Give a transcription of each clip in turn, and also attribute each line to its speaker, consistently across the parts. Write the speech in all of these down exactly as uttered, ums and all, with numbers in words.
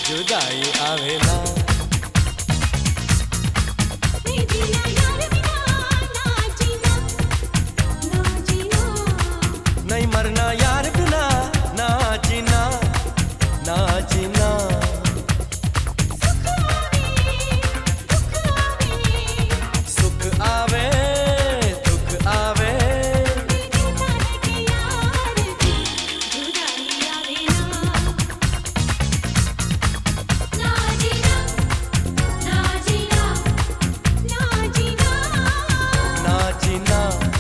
Speaker 1: जुदाई आवे ना। नहीं मरना यार बिना, ना जीना ना जीना। सुख आवे दुख आवे, ना जीना।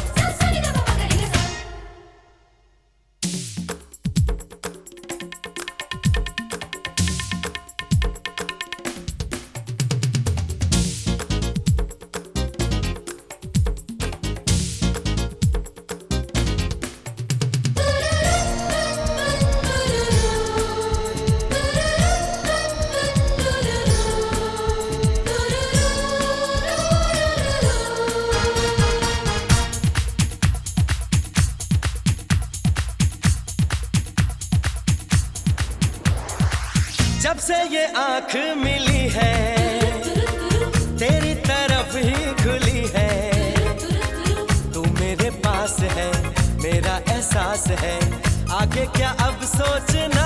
Speaker 1: जब से ये आँख मिली है तेरी तरफ ही खुली है। तू मेरे पास है मेरा एहसास है, आगे क्या अब सोचना।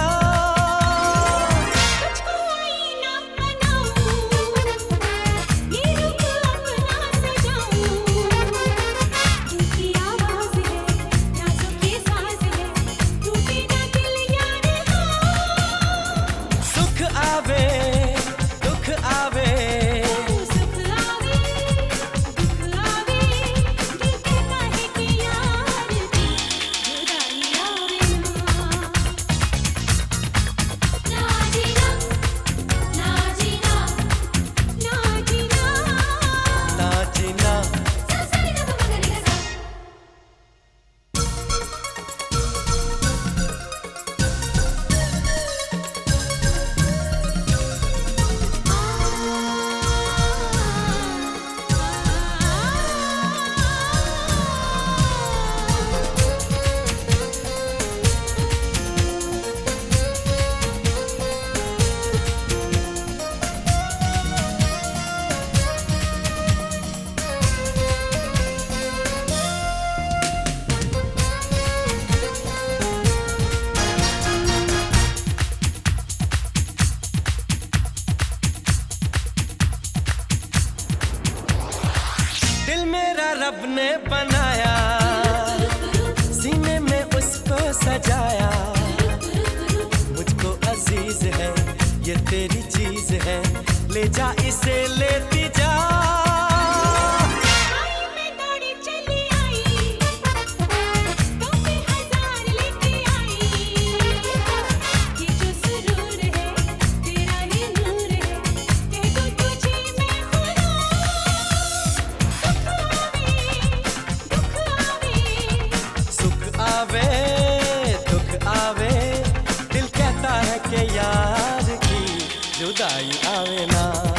Speaker 1: दिल मेरा रब ने बनाया, सीने में उसको सजाया। मुझको अजीज है ये तेरी चीज है, ले जा इसे लेती जा। आवे दुख आवे, दिल कहता है कि यार की जुदाई आवे ना।